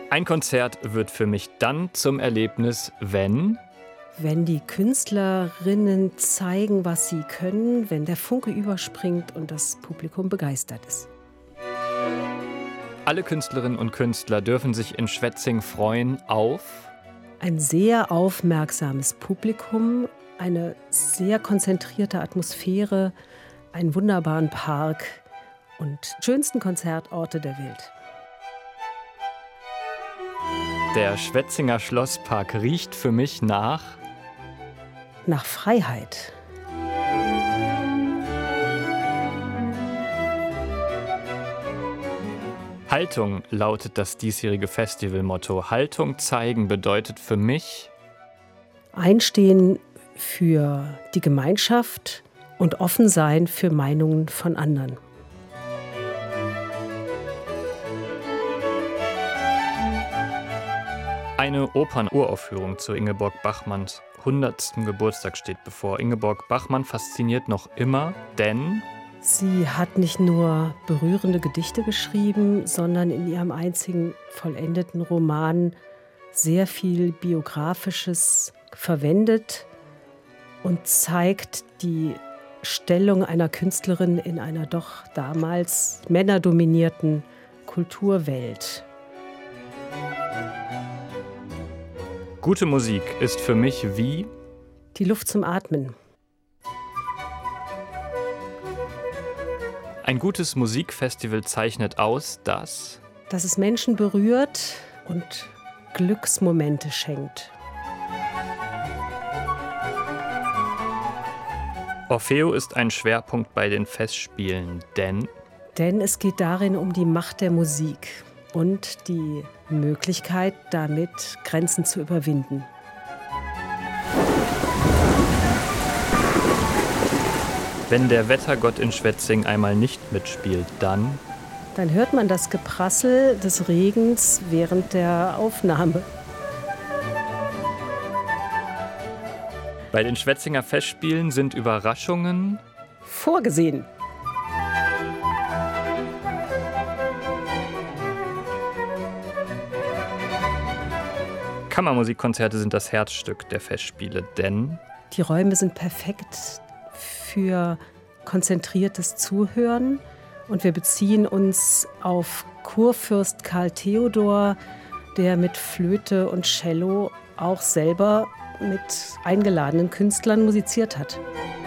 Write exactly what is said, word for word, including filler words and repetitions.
Ein Konzert wird für mich dann zum Erlebnis, wenn Wenn die Künstlerinnen zeigen, was sie können, wenn der Funke überspringt und das Publikum begeistert ist. alle Künstlerinnen und Künstler dürfen sich in Schwetzing freuen auf Ein sehr aufmerksames Publikum, eine sehr konzentrierte Atmosphäre, einen wunderbaren Park und schönsten Konzertorte der Welt. der Schwetzinger Schlosspark riecht für mich nach Nach Freiheit. Haltung lautet das diesjährige Festivalmotto. Haltung zeigen bedeutet für mich Einstehen für die Gemeinschaft und offen sein für Meinungen von anderen. eine Opernuraufführung zu Ingeborg Bachmanns hundertsten Geburtstag steht bevor. Ingeborg Bachmann fasziniert noch immer, denn Sie hat nicht nur berührende Gedichte geschrieben, sondern in ihrem einzigen vollendeten Roman sehr viel Biografisches verwendet und zeigt die Stellung einer Künstlerin in einer doch damals männerdominierten Kulturwelt. gute Musik ist für mich wie Die Luft zum Atmen. ein gutes Musikfestival zeichnet aus, dass Dass es Menschen berührt und Glücksmomente schenkt. Orfeo ist ein Schwerpunkt bei den Festspielen, denn Denn es geht darin um die Macht der Musik und die Möglichkeit, damit Grenzen zu überwinden. wenn der Wettergott in Schwetzing einmal nicht mitspielt, dann Dann hört man das Geprassel des Regens während der Aufnahme. bei den Schwetzinger Festspielen sind Überraschungen Vorgesehen. Kammermusikkonzerte sind das Herzstück der Festspiele, denn Die Räume sind perfekt für konzentriertes Zuhören. Und wir beziehen uns auf Kurfürst Karl Theodor, der mit Flöte und Cello auch selber mit eingeladenen Künstlern musiziert hat.